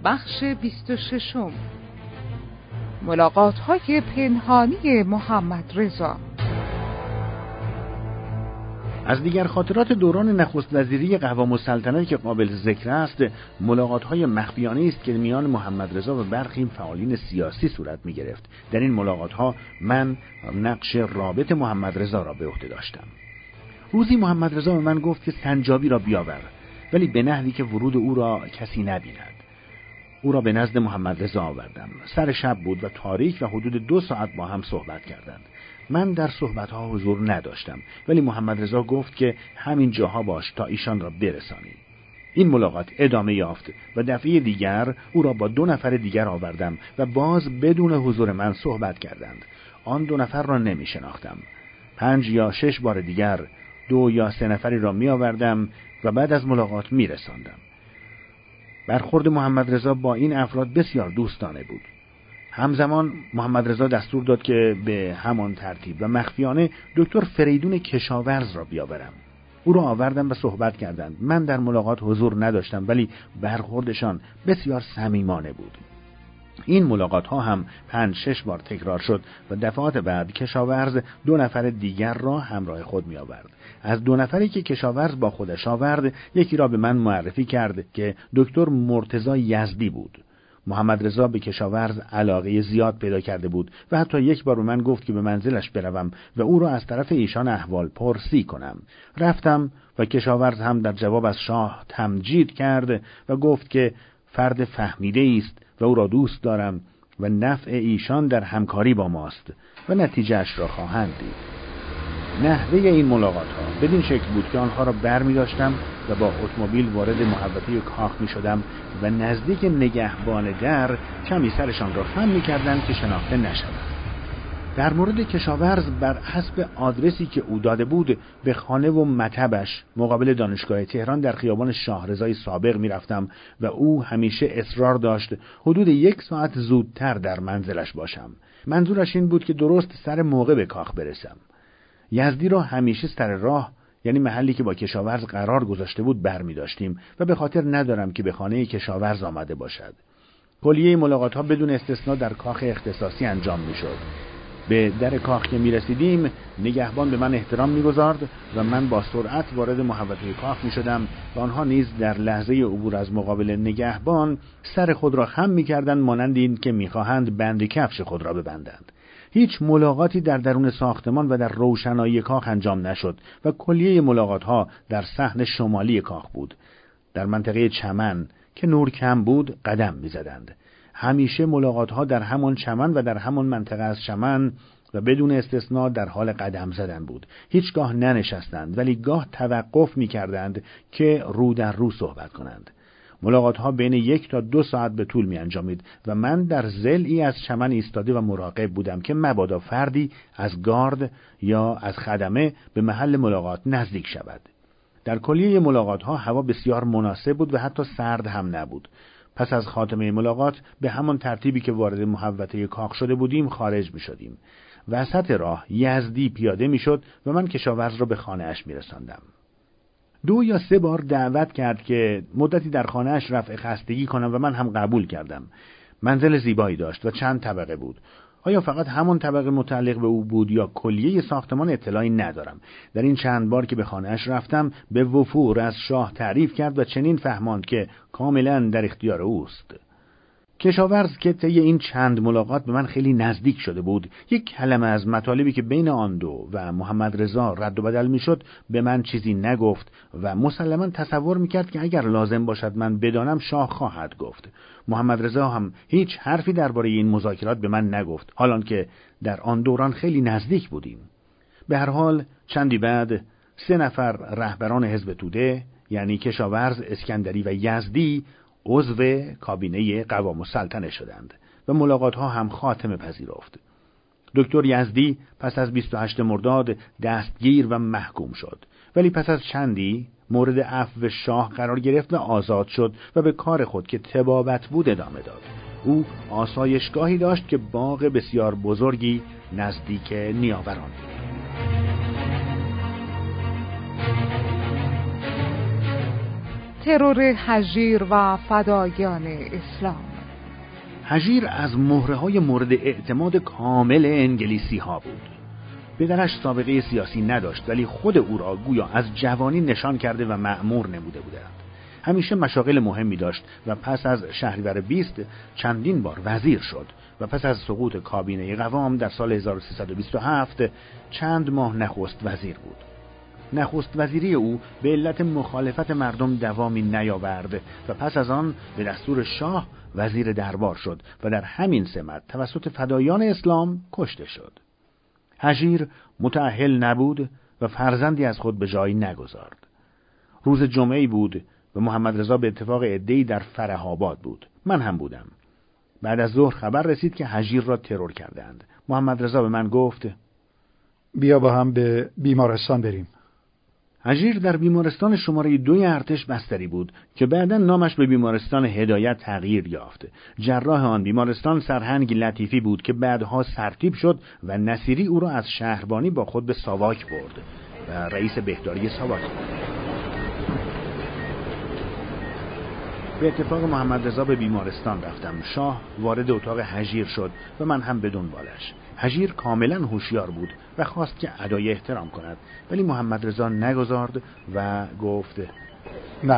بخش 26 ملاقات‌های پنهانی محمد رضا. از دیگر خاطرات دوران نخست وزیری قوام السلطنه که قابل ذکر است، ملاقات‌های مخفیانه است که میان محمد رضا و برخی فعالین سیاسی صورت می‌گرفت. در این ملاقات‌ها من نقش رابط محمد رضا را به عهده داشتم. روزی محمد رضا به من گفت که سنجابی را بیاور، ولی به نحوی که ورود او را کسی نبیند. او را به نزد محمد رضا آوردم. سر شب بود و تاریک و حدود 2 ساعت با هم صحبت کردند. من در صحبت‌ها حضور نداشتم، ولی محمد رضا گفت که همین جاها باش تا ایشان را برسانی. این ملاقات ادامه یافت و دفعه دیگر او را با 2 نفر دیگر آوردم و باز بدون حضور من صحبت کردند. آن 2 نفر را نمی شناختم. 5 یا 6 بار دیگر 2 یا 3 نفری را می آوردم و بعد از ملاقات می رساندم. برخورد محمد رضا با این افراد بسیار دوستانه بود. همزمان محمد رضا دستور داد که به همان ترتیب و مخفیانه دکتر فریدون کشاورز را بیاورم. او را آوردم و صحبت کردند. من در ملاقات حضور نداشتم، ولی برخوردشان بسیار صمیمانه بود. این ملاقات ها هم 5-6 بار تکرار شد و دفعات بعد کشاورز 2 نفر دیگر را همراه خود می آورد. از 2 نفری که کشاورز با خودش آورد، یکی را به من معرفی کرد که دکتر مرتضی یزدی بود. محمد رضا به کشاورز علاقه زیاد پیدا کرده بود و حتی یک بار به من گفت که به منزلش بروم و او را از طرف ایشان احوال پرسی کنم. رفتم و کشاورز هم در جواب از شاه تمجید کرد و گفت که فرد فهمیده است و او را دوست دارم و نفع ایشان در همکاری با ماست و نتیجهش را خواهند دید. نحوه این ملاقات ها بدین شکل بود که آنها را برمی داشتم و با اتومبیل وارد محوطه کاخ می شدم و نزدیک نگهبان در کمی سرشان را خم می کردند که شناخته نشوند. در مورد کشاورز بر حسب آدرسی که او داده بود به خانه و مطبش مقابل دانشگاه تهران در خیابان شاهرضای سابق می رفتم و او همیشه اصرار داشت حدود 1 ساعت زودتر در منزلش باشم. منظورش این بود که درست سر موقع به کاخ برسم. یزدی را همیشه سر راه، یعنی محلی که با کشاورز قرار گذاشته بود، برمی داشتیم و به خاطر ندارم که به خانه کشاورز آمده باشد. کلیه ملاقات ها بدون استثنا در کاخ اختصاصی انجام می شد. به در کاخ که می رسیدیم نگهبان به من احترام می گذارد و من با سرعت وارد محوطه کاخ می شدم و آنها نیز در لحظه عبور از مقابل نگهبان سر خود را خم می کردند، مانند این که می خواهند بند کفش خود را ببندند. هیچ ملاقاتی در درون ساختمان و در روشنایی کاخ انجام نشد و کلیه ملاقات ها در صحن شمالی کاخ بود. در منطقه چمن که نور کم بود قدم می زدند. همیشه ملاقات ها در همان چمن و در همان منطقه از چمن و بدون استثناء در حال قدم زدن بود. هیچگاه ننشستند، ولی گاه توقف می کردند که رو در رو صحبت کنند. ملاقات ها بین 1 تا 2 ساعت به طول می انجامید و من در ضلعی از چمن ایستاده و مراقب بودم که مبادا فردی از گارد یا از خدمه به محل ملاقات نزدیک شود. در کلیه ملاقات ها هوا بسیار مناسب بود و حتی سرد هم نبود. پس از خاتمه ملاقات به همان ترتیبی که وارد محوطه کاخ شده بودیم خارج می شدیم. وسط راه یزدی پیاده می شد و من کشاورز را به خانه اش می رساندم. 2 یا 3 بار دعوت کرد که مدتی در خانه‌اش رفع خستگی کنم و من هم قبول کردم. منزل زیبایی داشت و چند طبقه بود. آیا فقط همان طبقه متعلق به او بود یا کلیه ساختمان اطلاعی ندارم. در این چند بار که به خانه‌اش رفتم به وفور از شاه تعریف کرد و چنین فهماند که کاملا در اختیار اوست. کشاورز که طی این چند ملاقات به من خیلی نزدیک شده بود، یک کلمه از مطالبی که بین آن دو و محمد رضا رد و بدل میشد به من چیزی نگفت و مسلماً تصور میکرد که اگر لازم باشد من بدانم شاه خواهد گفت. محمد رضا هم هیچ حرفی درباره این مذاکرات به من نگفت، حالان که در آن دوران خیلی نزدیک بودیم. به هر حال چندی بعد 3 نفر رهبران حزب توده، یعنی کشاورز، اسکندری و یزدی، عضو کابینه قوام السلطنه شدند و ملاقات ها هم خاتمه پذیرفت. دکتر یزدی پس از 28 مرداد دستگیر و محکوم شد، ولی پس از چندی مورد عفو شاه قرار گرفت و آزاد شد و به کار خود که طبابت بود ادامه داد. او آسایشگاهی داشت که باغ بسیار بزرگی نزدیک نیاوران بود. ترور هژیر و فدایان اسلام. هژیر از مهره‌های مورد اعتماد کامل انگلیسی ها بود. پدرش سابقه سیاسی نداشت، ولی خود او را گویا از جوانی نشان کرده و مأمور نموده بودند. همیشه مشاغل مهمی داشت و پس از شهریور 20 چندین بار وزیر شد و پس از سقوط کابینه قوام در سال 1327 چند ماه نخست وزیر بود. نخست وزیری او به علت مخالفت مردم دوامی نیاورد و پس از آن به دستور شاه وزیر دربار شد و در همین سمت توسط فدایان اسلام کشته شد. هژیر متأهل نبود و فرزندی از خود به جای نگذارد. روز جمعه‌ای بود و محمد رضا به اتفاق عده‌ای در فره‌آباد بود. من هم بودم. بعد از ظهر خبر رسید که هژیر را ترور کردند. محمد رضا به من گفت: بیا با هم به بیمارستان بریم. هژیر در بیمارستان شماره 2 ارتش بستری بود که بعداً نامش به بیمارستان هدایت تغییر یافت. جراح آن بیمارستان سرهنگ لطیفی بود که بعدها سرتیپ شد و نصیری او را از شهربانی با خود به ساواک برد و رئیس بهداری ساواک بود. به اتفاق محمد رضا به بیمارستان رفتم. شاه وارد اتاق هژیر شد و من هم به دنبالش. هژیر کاملا هوشیار بود و خواست که ادای احترام کند، ولی محمد رضا نگذارد و گفت: نه،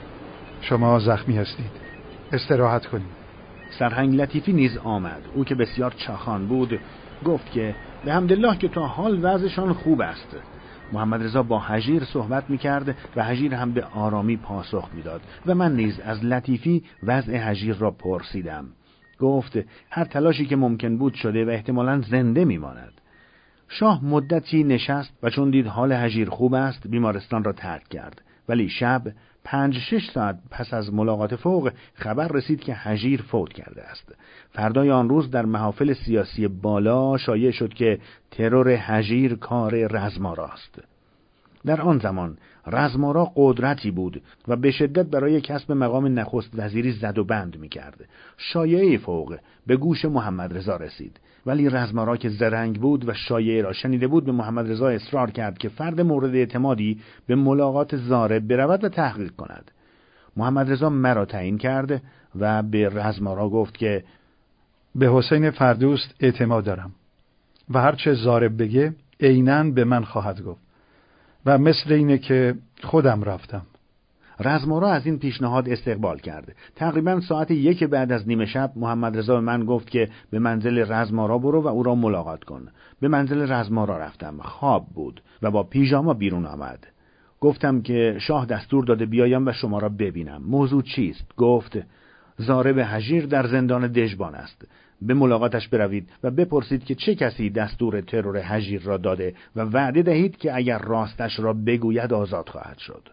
شما زخمی هستید، استراحت کنید. سرهنگ لطیفی نیز آمد. او که بسیار چاخان بود گفت که به حمدالله که تا حال وضعشان خوب است. محمد رضا با هژیر صحبت می‌کرد و هژیر هم به آرامی پاسخ می‌داد و من نیز از لطیفی وضع هژیر را پرسیدم. گفت هر تلاشی که ممکن بود شده و احتمالاً زنده می‌ماند. شاه مدتی نشست و چون دید حال هژیر خوب است بیمارستان را ترک کرد، ولی شب 5-6 ساعت پس از ملاقات فوق خبر رسید که هژیر فوت کرده است. فردای آن روز در محافل سیاسی بالا شایع شد که ترور هژیر کار رزمارا است. در آن زمان رزمارا قدرتی بود و به شدت برای کسب مقام نخست وزیری زد و بند می‌کرد. شایعه فوق به گوش محمد رضا رسید، ولی رزمارا که زرنگ بود و شایعه را شنیده بود به محمد رضا اصرار کرد که فرد مورد اعتمادی به ملاقات زارب برود و تحقیق کند. محمد رضا مرا تعیین کرد و به رزمارا گفت که به حسین فردوست اعتماد دارم و هرچه زارب بگه عیناً به من خواهد گفت و مثل اینه که خودم رفتم. رزمارا از این پیشنهاد استقبال کرد. تقریباً ساعت 1 بعد از نیمه شب محمد رضا به من گفت که به منزل رزمارا برو و او را ملاقات کن. به منزل رزمارا رفتم. خواب بود و با پیژاما بیرون آمد. گفتم که شاه دستور داده بیایم و شما را ببینم. موضوع چیست؟ گفت زارب هژیر در زندان دژبان است. به ملاقاتش بروید و بپرسید که چه کسی دستور ترور هژیر را داده و وعده دهید که اگر راستش را بگوید آزاد خواهد شد.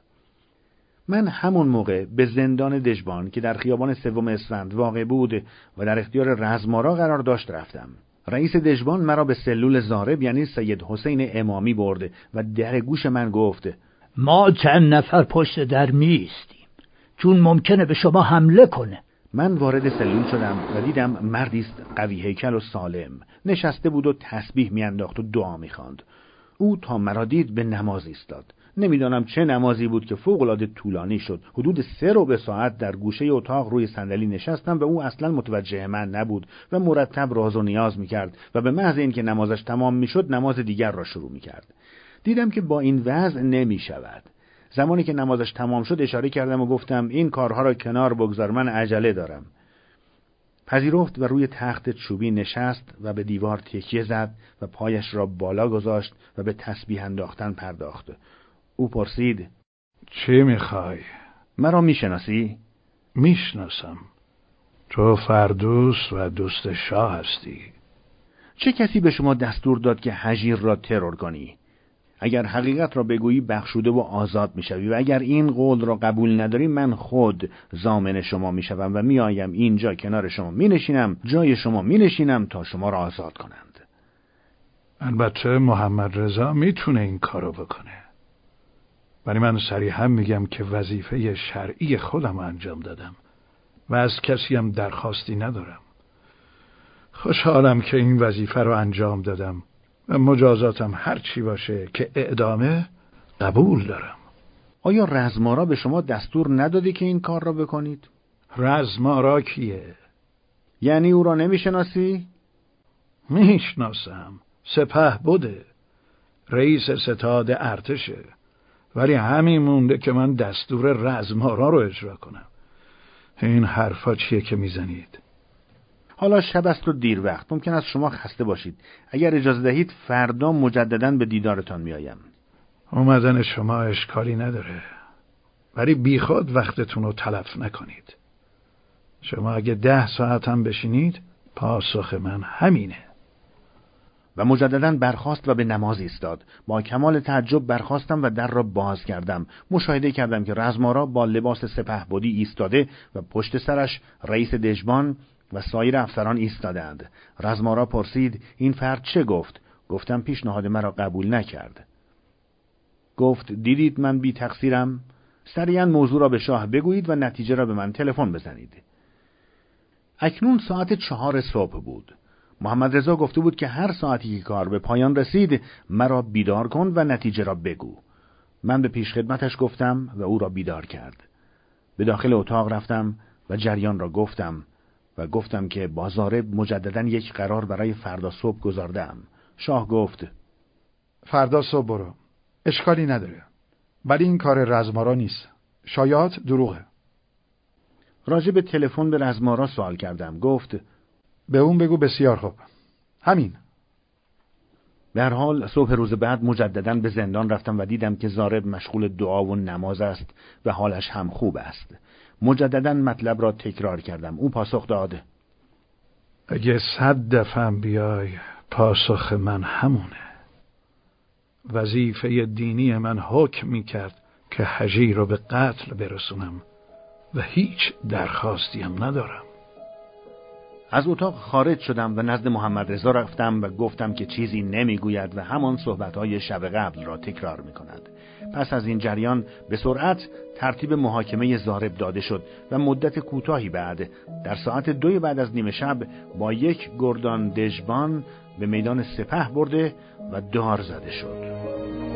من همون موقع به زندان دژبان که در خیابان 3 اسفند واقع بود و در اختیار رزمارا قرار داشت رفتم. رئیس دژبان مرا به سلول زارب یعنی سید حسین امامی برد و در گوش من گفت ما چند نفر پشت در می‌ایستیم چون ممکنه به شما حمله کنه. من وارد سلول شدم و دیدم مردی است قوی هیکل و سالم. نشسته بود و تسبیح میانداخت و دعا می‌خواند. او تا مرا دید به نماز ایستاد. نمیدانم چه نمازی بود که فوق‌العاده طولانی شد. حدود 3 ساعت در گوشه اتاق روی صندلی نشستم و او اصلا متوجه من نبود و مرتب راز و نیاز می‌کرد و به محض اینکه نمازش تمام می‌شد نماز دیگر را شروع می‌کرد. دیدم که با این وضع نمی‌شود. زمانی که نمازش تمام شد اشاره کردم و گفتم این کارها را کنار بگذار، من عجله دارم. پذیرفت و روی تخت چوبی نشست و به دیوار تکیه زد و پایش را بالا گذاشت و به تسبیح انداختن پرداخت. او پرسید چی میخوای؟ مرا میشناسی؟ میشناسم. تو فردوس و دوست شاه هستی. چه کسی به شما دستور داد که هژیر را ترور کنی؟ اگر حقیقت را بگویی بخشوده و آزاد میشوی و اگر این قول را قبول نداری من خود ضامن شما میشوم و میآیم اینجا کنار شما مینشینم، جای شما مینشینم تا شما را آزاد کنند. البته محمد رضا میتونه این کارو بکنه، ولی من صریحا میگم که وظیفه شرعی خودم انجام دادم و از کسی هم درخواستی ندارم. خوشحالم که این وظیفه رو انجام دادم و مجازاتم هر چی باشه که اعدامه قبول دارم. آیا رزمارا به شما دستور نداده که این کار را بکنید؟ رزمارا کیه؟ یعنی او را نمیشناسی؟ میشناسم. سپهبده، رئیس ستاد ارتشه، ولی همین مونده که من دستور رزمارا رو اجرا کنم. این حرفا چیه که میزنید؟ حالا شب است و دیر وقت، ممکن است شما خسته باشید. اگر اجازه دهید فردا مجدداً به دیدارتان میآیم. اومدن شما اشکالی نداره، ولی بیخود وقتتون رو تلف نکنید. شما اگه 10 ساعت هم بشینید، پاسخ من همینه. و مجدداً برخاست و به نماز ایستاد. با کمال تعجب برخاستم و در را باز کردم. مشاهده کردم که رزمارا با لباس سپهبدی ایستاده و پشت سرش رئیس دژبان و سایر افسران ایستادند. رزمارا پرسید این فرد چه گفت؟ گفتم پیشنهاد مرا قبول نکرد. گفت دیدید من بی تقصیرم؟ سریعا موضوع را به شاه بگویید و نتیجه را به من تلفن بزنید. اکنون ساعت 4 صبح بود. محمد رضا گفته بود که هر ساعتی که کار به پایان رسید مرا بیدار کن و نتیجه را بگو. من به پیشخدمتش گفتم و او را بیدار کرد. به داخل اتاق رفتم و جریان را گفتم که با زارب مجدداً یک قرار برای فردا صبح گذاردم. شاه گفت فردا صبح برو، اشکالی نداره، ولی این کار رزمارا نیست، شایعات دروغه. راجع به تلفن به رزمارا سوال کردم. گفت به اون بگو بسیار خوب، همین. به هر حال صبح روز بعد مجدداً به زندان رفتم و دیدم که زارب مشغول دعا و نماز است و حالش هم خوب است. مجدداً مطلب را تکرار کردم. او پاسخ داد اگه 100 دفعه بیای، پاسخ من همونه. وظیفه دینی من حکم میکرد که حجی رو به قتل برسونم و هیچ درخواستیم ندارم. از اتاق خارج شدم و نزد محمد رضا رفتم و گفتم که چیزی نمیگوید و همان صحبت‌های شب قبل را تکرار میکند. پس از این جریان به سرعت ترتیب محاکمه زارب داده شد و مدت کوتاهی بعد در ساعت 2 بعد از نیم شب با یک گردان دژبان به میدان سپه برده و دار زده شد.